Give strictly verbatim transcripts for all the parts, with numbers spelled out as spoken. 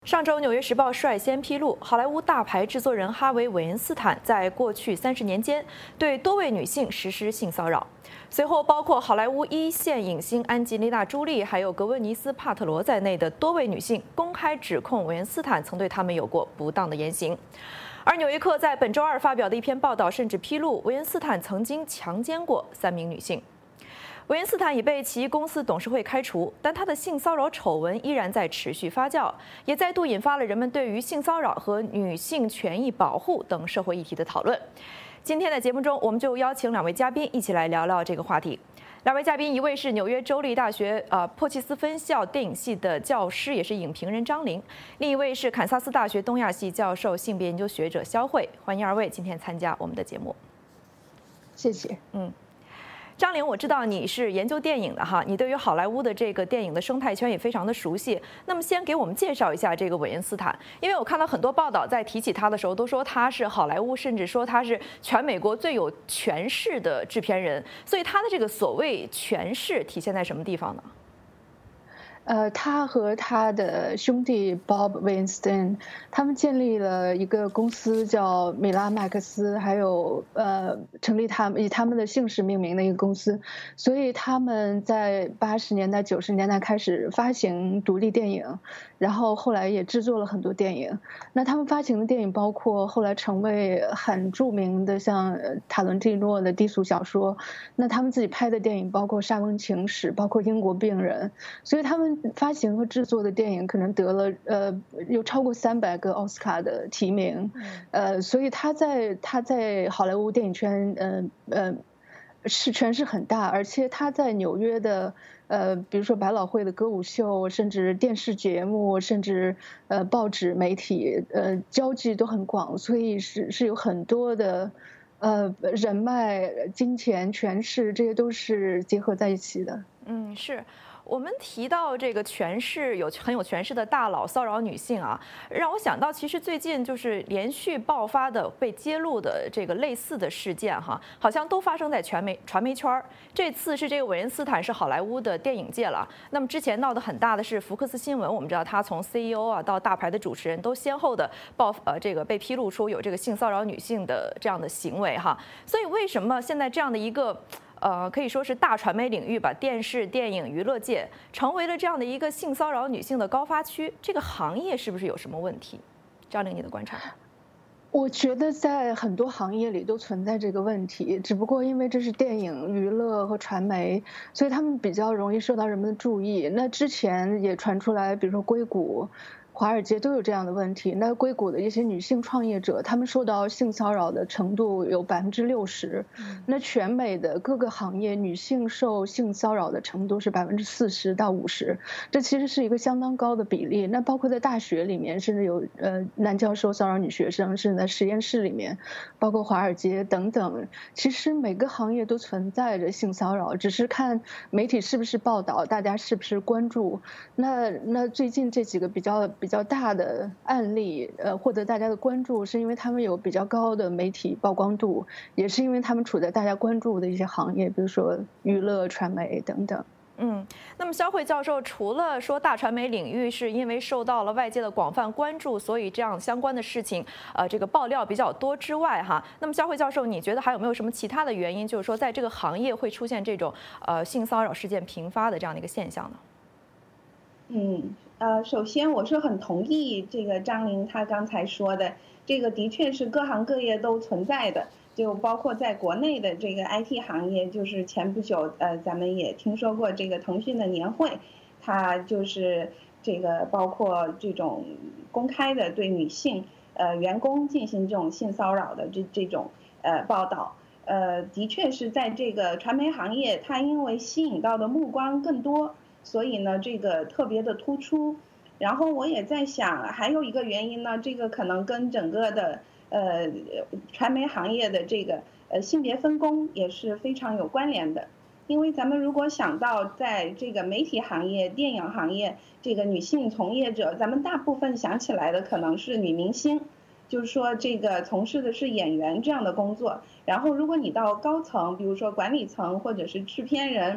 上周，《纽约时报》率先披露，好莱坞大牌制作人哈维·韦恩斯坦在过去三十年间对多位女性实施性骚扰。随后，包括好莱坞一线影星安吉丽娜·朱莉，还有格温妮斯·帕特罗在内的多位女性公开指控韦恩斯坦曾对他们有过不当的言行。而《纽约客》在本周二发表的一篇报道甚至披露，韦恩斯坦曾经强奸过三名女性。韦恩斯坦已被其公司董事会开除，但他的性骚扰丑闻依然在持续发酵，也再度引发了人们对于性骚扰和女性权益保护等社会议题的讨论。今天的节目中，我们就邀请两位嘉宾一起来聊聊这个话题。两位嘉宾，一位是纽约州立大学呃珀奇斯分校电影系的教师，也是影评人张琳；另一位是堪萨斯大学东亚系教授、性别研究学者肖慧。欢迎二位今天参加我们的节目。 谢谢。 嗯。张琳，我知道你是研究电影的哈，你对于好莱坞的这个电影的生态圈也非常的熟悉。那么，先给我们介绍一下这个韦恩斯坦，因为我看到很多报道在提起他的时候，都说他是好莱坞，甚至说他是全美国最有权势的制片人。所以，他的这个所谓权势体现在什么地方呢？ 呃，他和他的兄弟 Bob Weinstein， 他们建立了一个公司叫米拉麦克斯，还有呃，成立他们以他们的姓氏命名的一个公司，所以他们在八十年代、九十年代开始发行独立电影，然后后来也制作了很多电影。那他们发行的电影包括后来成为很著名的像塔伦蒂诺的低俗小说，那他们自己拍的电影包括《莎翁情史》，包括《英国病人》，所以他们发行和制作的电影可能得了呃有超过三百个奥斯卡的提名，呃，所以他在他在好莱坞电影圈呃呃是权势很大，而且他在纽约的呃比如说百老汇的歌舞秀，甚至电视节目，甚至呃报纸媒体呃交际都很广，所以是是有很多的呃人脉、金钱、权势，这些都是结合在一起的。 嗯，是。我们提到这个权势有很有权势的大佬骚扰女性啊，让我想到其实最近就是连续爆发的被揭露的这个类似的事件哈，好像都发生在传媒传媒圈。这次是这个韦恩斯坦是好莱坞的电影界了，那么之前闹得很大的是福克斯新闻，我们知道他从 C E O 啊到大牌的主持人都先后的爆呃这个被披露出有这个性骚扰女性的这样的行为哈，所以为什么现在这样的一个呃，可以说是大传媒领域吧，电视、电影、娱乐界成为了这样的一个性骚扰女性的高发区，这个行业是不是有什么问题？张琳，你的观察？ 我觉得在很多行业里都存在这个问题，只不过因为这是电影、娱乐和传媒，所以他们比较容易受到人们的注意。那之前也传出来，比如说硅谷、华尔街都有这样的问题。那硅谷的一些女性创业者，她们受到性骚扰的程度有百分之六十。那全美的各个行业女性受性骚扰的程度是百分之四十到五十，这其实是一个相当高的比例。那包括在大学里面，甚至有呃男教授骚扰女学生，甚至在实验室里面，包括华尔街等等。其实每个行业都存在着性骚扰，只是看媒体是不是报道，大家是不是关注。那那最近这几个比较比较大的案例，呃，获得大家的关注，是因为他们有比较高的媒体曝光度，也是因为他们处在大家关注的一些行业，比如说娱乐、传媒等等。 嗯，那么肖慧教授除了说大传媒领域是因为受到了外界的广泛关注，所以这样相关的事情，呃，这个爆料比较多之外，哈，那么肖慧教授，你觉得还有没有什么其他的原因，就是说在这个行业会出现这种呃性骚扰事件频发的这样的一个现象呢？ 嗯，呃，首先我是很同意这个张琳她刚才说的，这个的确是各行各业都存在的。就包括在国内的这个 I T 行业，就是前不久，呃，咱们也听说过这个腾讯的年会，它就是这个包括这种公开的对女性呃员工进行这种性骚扰的这这种呃报道，呃，的确是在这个传媒行业，它因为吸引到的目光更多，所以呢，这个特别的突出。然后我也在想，还有一个原因呢，这个可能跟整个的呃，传媒行业的这个呃性别分工也是非常有关联的，因为咱们如果想到在这个媒体行业、电影行业，这个女性从业者，咱们大部分想起来的可能是女明星，就是说这个从事的是演员这样的工作。然后如果你到高层，比如说管理层或者是制片人，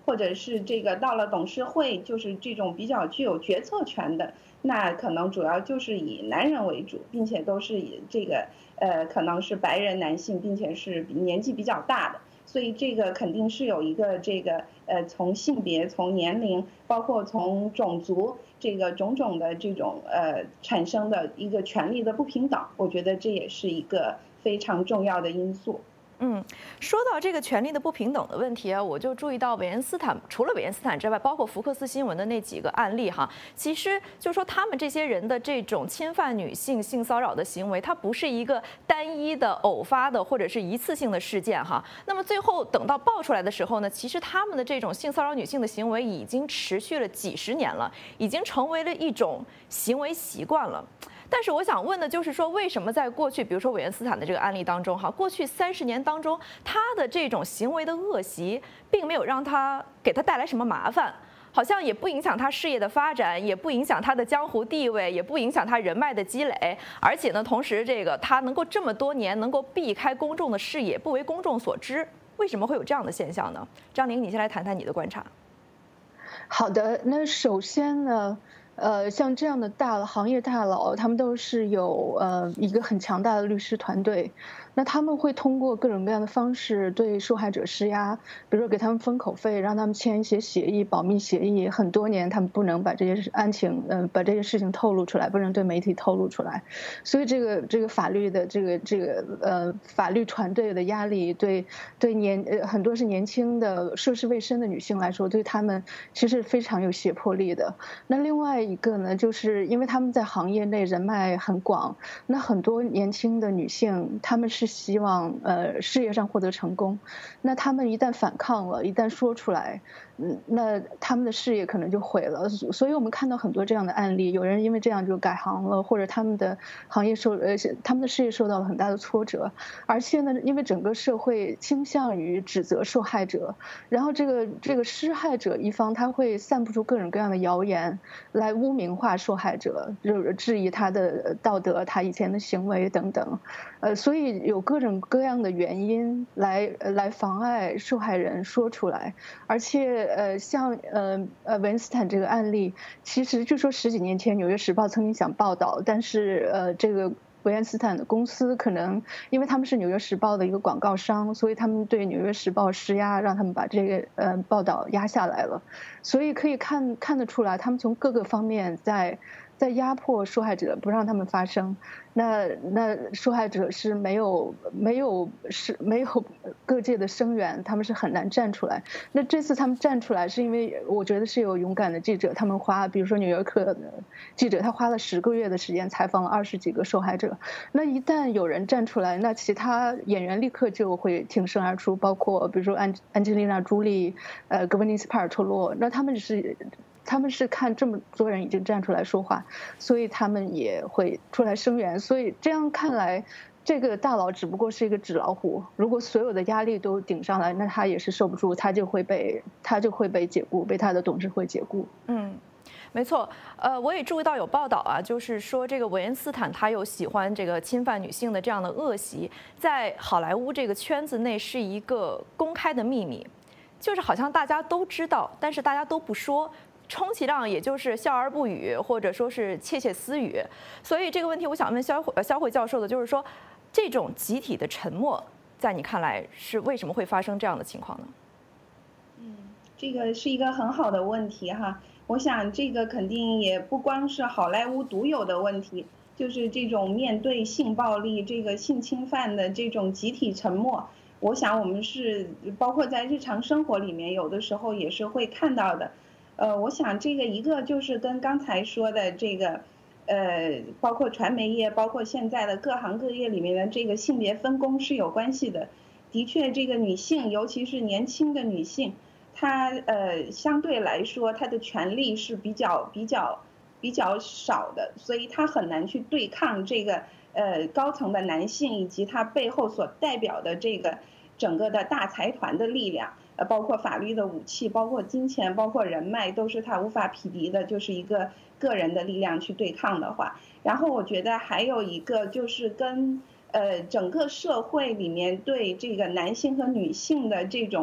或者是这个到了董事会，就是这种比较具有决策权的，那可能主要就是以男人为主，并且都是以这个呃可能是白人男性，并且是年纪比较大的。所以这个肯定是有一个这个呃从性别、从年龄，包括从种族这个种种的这种呃产生的一个权利的不平等，我觉得这也是一个非常重要的因素。 嗯，说到这个权利的不平等的问题啊，我就注意到韦恩斯坦除了韦恩斯坦之外，包括福克斯新闻的那几个案例哈，其实就说他们这些人的这种侵犯女性、性骚扰的行为，它不是一个单一的、偶发的或者是一次性的事件哈。那么最后等到爆出来的时候呢，其实他们的这种性骚扰女性的行为已经持续了几十年了，已经成为了一种行为习惯了。但是我想问的就是说，为什么在过去，比如说韦恩斯坦的这个案例当中，哈，过去三十年当中，他的这种行为的恶习，并没有让他给他带来什么麻烦，好像也不影响他事业的发展，也不影响他的江湖地位，也不影响他人脉的积累，而且呢，同时这个他能够这么多年能够避开公众的视野，不为公众所知，为什么会有这样的现象呢？张玲，你先来谈谈你的观察。 好的，那首先呢。呃，像这样的大行业大佬，他们都是有呃一个很强大的律师团队，那他们会通过各种各样的方式对受害者施压，比如说给他们封口费，让他们签一些协议，保密协议，很多年他们不能把这些案情，呃，把这些事情透露出来，不能对媒体透露出来，所以这个这个法律的这个这个呃法律团队的压力，对对年呃很多是年轻的涉世未深的女性来说，对他们其实非常有胁迫力的。那另外一个呢，就是因为他们在行业内人脉很广，那很多年轻的女性，她们是希望呃事业上获得成功，那她们一旦反抗了，一旦说出来，嗯，那他们的事业可能就毁了。所以我们看到很多这样的案例，有人因为这样就改行了，或者他们的行业受呃他们的事业受到了很大的挫折，而且呢，因为整个社会倾向于指责受害者，然后这个这个施害者一方他会散布出各种各样的谣言来污名化受害者，就是质疑他的道德、他以前的行为等等，呃，所以有各种各样的原因来来妨碍受害人说出来，而且呃，像呃呃韦恩斯坦这个案例，其实就说十几年前《纽约时报》曾经想报道，但是呃这个。韦恩斯坦的公司可能因为他们是《纽约时报》的一个广告商，所以他们对《纽约时报》施压，让他们把这个呃报道压下来了。所以可以看看得出来，他们从各个方面在在压迫受害者，不让他们发声。那那受害者是没有没有是没有各界的声援，他们是很难站出来。那这次他们站出来，是因为我觉得是有勇敢的记者，他们花，比如说《纽约客》的记者，他花了十个月的时间采访了二十几个受害者。那一旦有人站出来，那其他演员立刻就会挺身而出，包括比如说安安吉丽娜·朱莉、呃格温妮斯·帕尔托洛，那他们是。他们是看这么多人已经站出来说话，所以他们也会出来声援。所以这样看来，这个大佬只不过是一个纸老虎。如果所有的压力都顶上来，那他也是受不住，他就会被他就会被解雇，被他的董事会解雇。 嗯。没错，呃，我也注意到有报道啊，就是说这个韦恩斯坦他有喜欢这个侵犯女性的这样的恶习，在好莱坞这个圈子内是一个公开的秘密，就是好像大家都知道，但是大家都不说。充其量也就是笑而不语，或者说是窃窃私语。所以这个问题，我想问肖慧肖慧教授的，就是说，这种集体的沉默，在你看来是为什么会发生这样的情况呢？ 嗯，这个是一个很好的问题哈。我想这个肯定也不光是好莱坞独有的问题，就是这种面对性暴力、这个性侵犯的这种集体沉默。我想我们是包括在日常生活里面，有的时候也是会看到的。呃，我想这个一个就是跟刚才说的这个，呃，包括传媒业，包括现在的各行各业里面的这个性别分工是有关系的。的确，这个女性，尤其是年轻的女性，她呃相对来说她的权利是比较比较比较少的，所以她很难去对抗这个呃高层的男性以及他背后所代表的这个整个的大财团的力量。呃，包括法律的武器，包括金钱，包括人脉，都是他无法匹敌的，就是一个个人的力量去对抗的话。然后我觉得还有一个就是跟呃整个社会里面对这个男性和女性的这种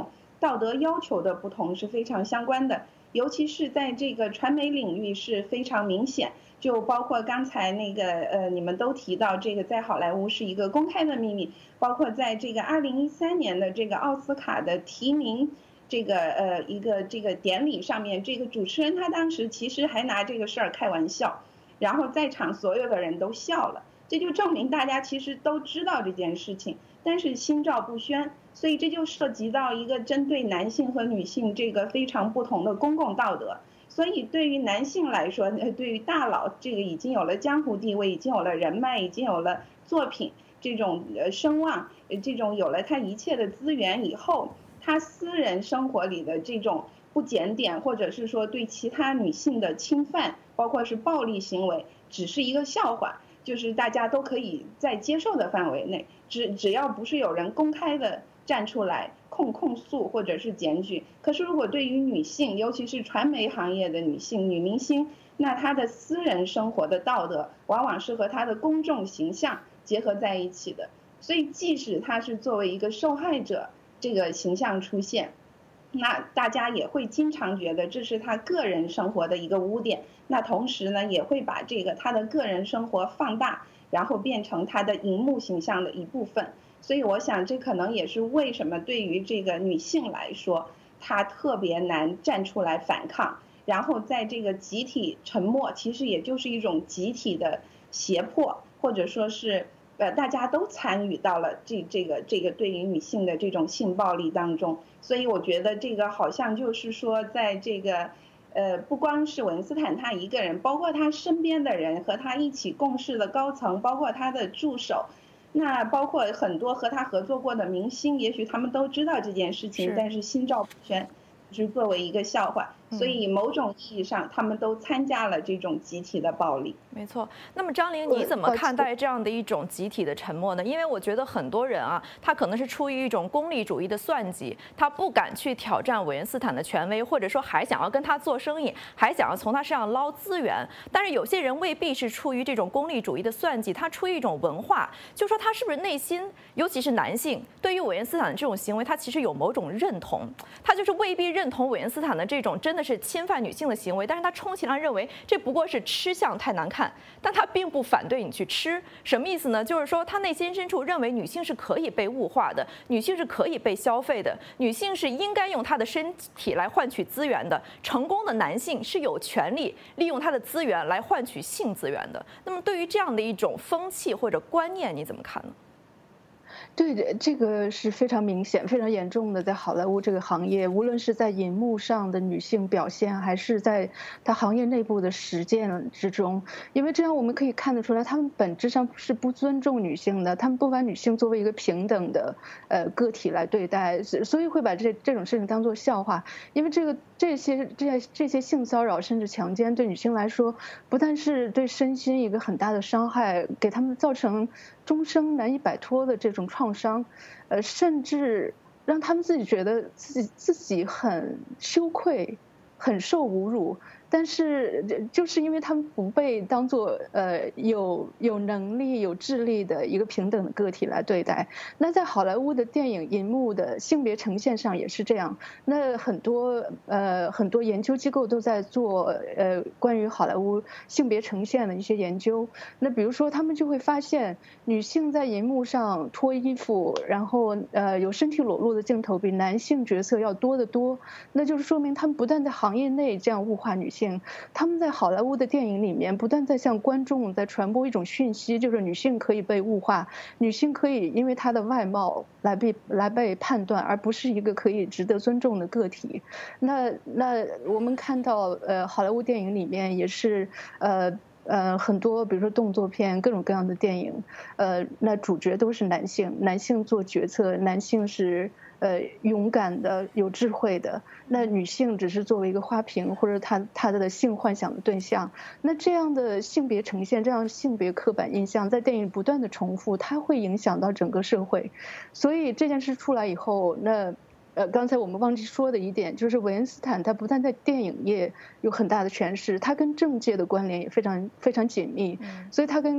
道德要求的不同是非常相关的，尤其是在这个传媒领域是非常明显。就包括刚才那个呃，你们都提到这个在好莱坞是一个公开的秘密，包括在这个二零一三年的这个奥斯卡的提名这个呃一个这个典礼上面，这个主持人他当时其实还拿这个事儿开玩笑，然后在场所有的人都笑了，这就证明大家其实都知道这件事情，但是心照不宣，所以这就涉及到一个针对男性和女性这个非常不同的公共道德。所以对于男性来说，对于大佬这个已经有了江湖地位，已经有了人脉，已经有了作品这种呃声望，这种有了他一切的资源以后，他私人生活里的这种不检点，或者是说对其他女性的侵犯，包括是暴力行为，只是一个笑话，就是大家都可以在接受的范围内，只只要不是有人公开的站出来控控诉或者是检举。可是如果对于女性，尤其是传媒行业的女性女明星，那她的私人生活的道德往往是和她的公众形象结合在一起的，所以即使她是作为一个受害者这个形象出现，那大家也会经常觉得这是她个人生活的一个污点，那同时呢也会把这个她的个人生活放大，然后变成她的荧幕形象的一部分。所以我想这可能也是为什么对于这个女性来说，她特别难站出来反抗，然后在这个集体沉默，其实也就是一种集体的胁迫，或者说是呃大家都参与到了这这个这个对于女性的这种性暴力当中。所以我觉得这个好像就是说在这个呃不光是韦恩斯坦他一个人，包括他身边的人和他一起共事的高层，包括他的助手，那包括很多和他合作过的明星，也许他们都知道这件事情，但是心照不宣，是作为一个笑话。所以某种意义上，他们都参加了这种集体的暴力。 没错。那么张玲，你怎么看待这样的一种集体的沉默呢？因为我觉得很多人啊，他可能是出于一种功利主义的算计，他不敢去挑战韦恩斯坦的权威，或者说还想要跟他做生意，还想要从他身上捞资源。但是有些人未必是出于这种功利主义的算计，他出于一种文化，就说他是不是内心，尤其是男性，对于韦恩斯坦的这种行为，他其实有某种认同，他就是未必认同韦恩斯坦的这种真的是侵犯女性的行为，但是他充其量认为这不过是吃相太难看，但他并不反对你去吃。什么意思呢？就是说他内心深处认为女性是可以被物化的，女性是可以被消费的，女性是应该用她的身体来换取资源的，成功的男性是有权利利用他的资源来换取性资源的。那么对于这样的一种风气或者观念，你怎么看呢？ 对，这个是非常明显、非常严重的，在好莱坞这个行业，无论是在银幕上的女性表现，还是在它行业内部的实践之中，因为这样我们可以看得出来，他们本质上是不尊重女性的，他们不把女性作为一个平等的呃个体来对待，所以会把这这种事情当作笑话。因为这个这些这些这些性骚扰甚至强奸对女性来说，不但是对身心一个很大的伤害，给他们造成终生难以摆脱的这种创伤，呃，甚至让他们自己觉得自己自己很羞愧，很受侮辱。但是就是因为他们不被当作呃有有能力有智力的一个平等的个体来对待。那在好莱坞的电影银幕的性别呈现上也是这样。那很多呃很多研究机构都在做呃关于好莱坞性别呈现的一些研究。那比如说他们就会发现，女性在银幕上脱衣服，然后呃有身体裸露的镜头比男性角色要多得多。那就是说明他们不但在行业内这样物化女性，他们在好莱坞的电影里面不断在向观众在传播一种讯息，就是女性可以被物化，女性可以因为她的外貌来被来被判断，而不是一个可以值得尊重的个体。那那我们看到呃好莱坞电影里面也是呃呃很多比如说动作片各种各样的电影，呃那主角都是男性，男性做决策，男性是呃勇敢的有智慧的，那女性只是作为一个花瓶或者她她的性幻想的对象。那这样的性别呈现，这样性别刻板印象在电影不断的重复，它会影响到整个社会。所以这件事出来以后，那呃，刚才我们忘记说的一点就是，韦恩斯坦他不但在电影业有很大的诠释，他跟政界的关联也非常非常紧密，所以他跟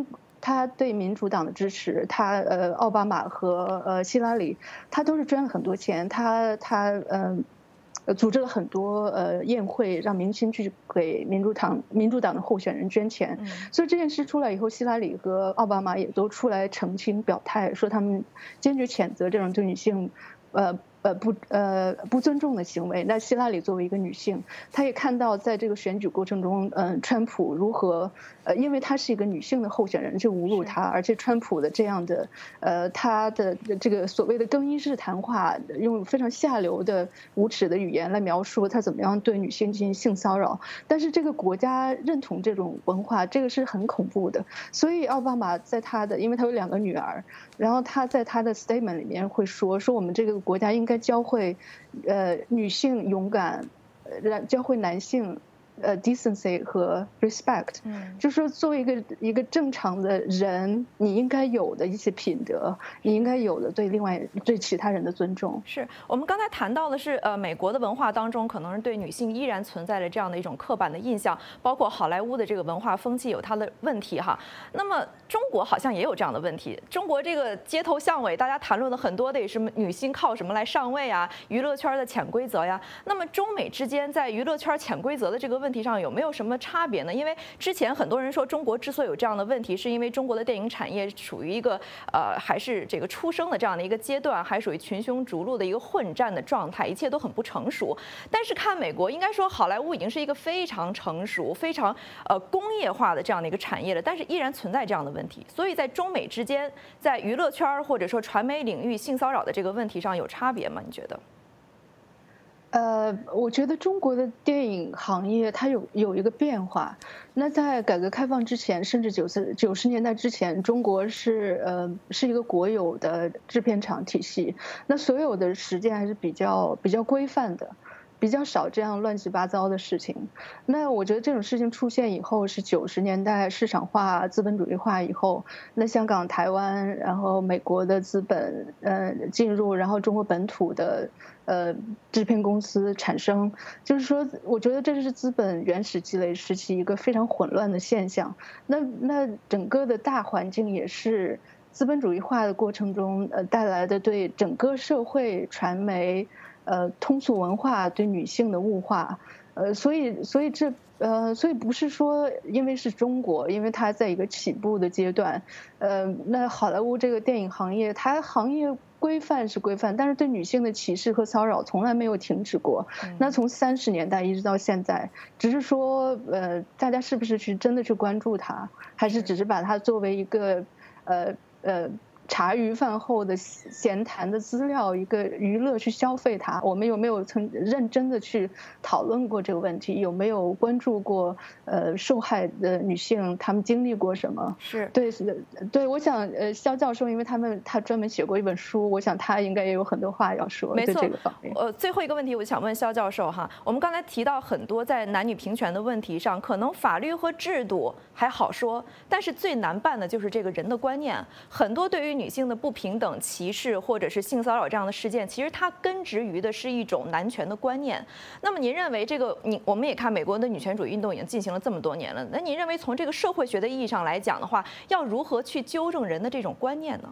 他对民主党的支持，他呃奥巴马和呃希拉里，他都是捐了很多钱，他他呃。呃，组织了很多呃宴会，让明星去给民主党民主党的候选人捐钱。嗯、所以这件事出来以后，希拉里和奥巴马也都出来澄清表态，说他们坚决谴责这种对女性，呃。呃不呃不尊重的行为。那希拉里作为一个女性，她也看到在这个选举过程中，嗯、呃，川普如何呃，因为她是一个女性的候选人，就侮辱她，而且川普的这样的呃他的这个所谓的更衣室谈话，用非常下流的无耻的语言来描述他怎么样对女性进行性骚扰。但是这个国家认同这种文化，这个是很恐怖的。所以奥巴马在他的，因为他有两个女儿，然后他在他的 statement 里面会说说我们这个国家应该教会，呃，女性勇敢，呃，教会男性，呃 ，decency 和 respect，嗯，就是说作为一个一个正常的人，你应该有的一些品德，你应该有的对另外对其他人的尊重。 是我们刚才谈到的是，呃，美国的文化当中可能是对女性依然存在着这样的一种刻板的印象，包括好莱坞的这个文化风气有它的问题哈。那么中国好像也有这样的问题，中国这个街头巷尾，大家谈论了很多的什么女星靠什么来上位啊，娱乐圈的潜规则呀。那么中美之间在娱乐圈潜规则的这个问题上有没有什么差别呢？因为之前很多人说中国之所以有这样的问题，是因为中国的电影产业处于一个呃还是这个出生的这样的一个阶段，还属于群雄逐鹿的一个混战的状态，一切都很不成熟。但是看美国，应该说好莱坞已经是一个非常成熟、非常呃工业化的这样的一个产业了，但是依然存在这样的问题。所以在中美之间，在娱乐圈或者说传媒领域性骚扰的这个问题上有差别吗？你觉得？ 呃，我觉得中国的电影行业它有有一个变化。那在改革开放之前，甚至九十九十年代之前，中国是呃是一个国有的制片厂体系，那所有的实践还是比较比较规范的。比较少这样乱七八糟的事情。那我觉得这种事情出现以后是九十年代市场化、资本主义化以后，那香港、台湾，然后美国的资本呃进入，然后中国本土的呃制片公司产生，就是说，我觉得这是资本原始积累时期一个非常混乱的现象。那那整个的大环境也是资本主义化的过程中呃带来的对整个社会传媒。呃，通俗文化对女性的物化，呃，所以，所以这，呃，所以不是说因为是中国，因为它在一个起步的阶段，呃，那好莱坞这个电影行业，它行业规范是规范，但是对女性的歧视和骚扰从来没有停止过。嗯、那从三十年代一直到现在，只是说，呃，大家是不是去真的去关注它，还是只是把它作为一个，呃，呃。茶余饭后的闲谈的资料，一个娱乐去消费它，我们有没有曾认真的去讨论过这个问题？有没有关注过呃受害的女性她们经历过什么？ 是对对，我想呃肖教授，因为他们他专门写过一本书，我想他应该也有很多话要说对这个方面。 呃，最后一个问题，我想问肖教授哈，我们刚才提到很多在男女平权的问题上，可能法律和制度还好说，但是最难办的就是这个人的观念，很多对于女性的不平等、歧视或者是性骚扰这样的事件，其实它根植于的是一种男权的观念。那么您认为这个，你我们也看美国的女权主义运动已经进行了这么多年了，那您认为从这个社会学的意义上来讲的话，要如何去纠正人的这种观念呢？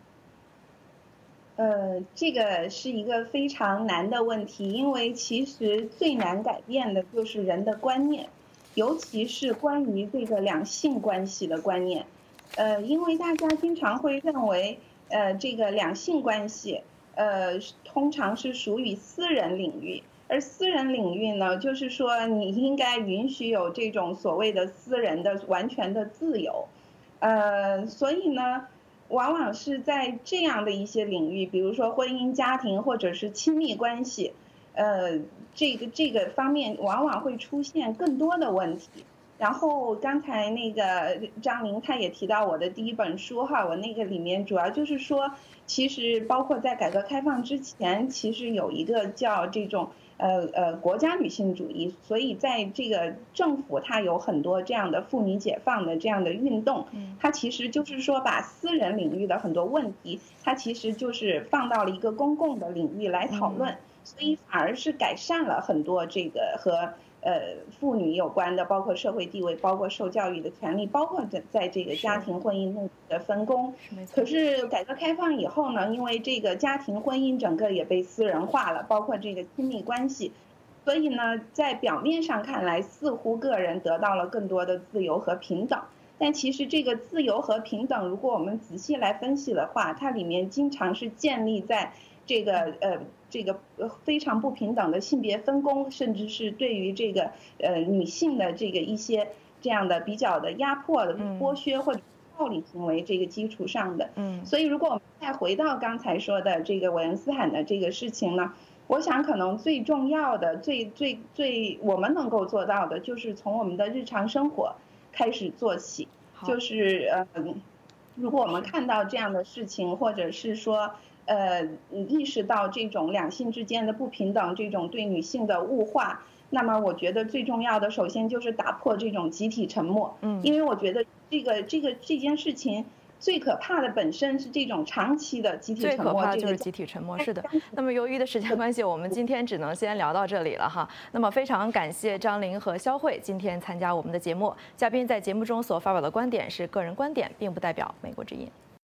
呃，这个是一个非常难的问题，因为其实最难改变的就是人的观念，尤其是关于这个两性关系的观念。呃，因为大家经常会认为，呃，这个两性关系，呃，通常是属于私人领域，而私人领域呢，就是说你应该允许有这种所谓的私人的完全的自由，呃，所以呢，往往是在这样的一些领域，比如说婚姻家庭或者是亲密关系，呃，这个这个方面往往会出现更多的问题。然后刚才那个张琳她也提到我的第一本书哈，我那个里面主要就是说，其实包括在改革开放之前，其实有一个叫这种呃呃国家女性主义，所以在这个政府它有很多这样的妇女解放的这样的运动，它其实就是说把私人领域的很多问题，它其实就是放到了一个公共的领域来讨论，所以反而是改善了很多这个和。 呃妇女有关的，包括社会地位，包括受教育的权利，包括在在这个家庭婚姻内的分工。可是改革开放以后呢，因为这个家庭婚姻整个也被私人化了，包括这个亲密关系，所以呢，在表面上看来，似乎个人得到了更多的自由和平等。但其实这个自由和平等，如果我们仔细来分析的话，它里面经常是建立在这个呃这个非常不平等的性别分工，甚至是对于这个呃女性的这个一些这样的比较的压迫的剥削或者暴力行为这个基础上的。嗯，所以如果我们再回到刚才说的这个韦恩斯坦的这个事情呢，我想可能最重要的、最最最我们能够做到的，就是从我们的日常生活开始做起，就是呃，如果我们看到这样的事情，或者是说呃意识到这种两性之间的不平等，这种对女性的物化，那么我觉得最重要的，首先就是打破这种集体沉默。嗯，因为我觉得这个这个这件事情。最可怕的本身是这种长期的集体沉默， 最可怕的就是集体沉默。是的。那么由于的时间关系，我们今天只能先聊到这里了哈。那么非常感谢张琳和肖慧今天参加我们的节目。嘉宾在节目中所发表的观点是个人观点，并不代表美国之音。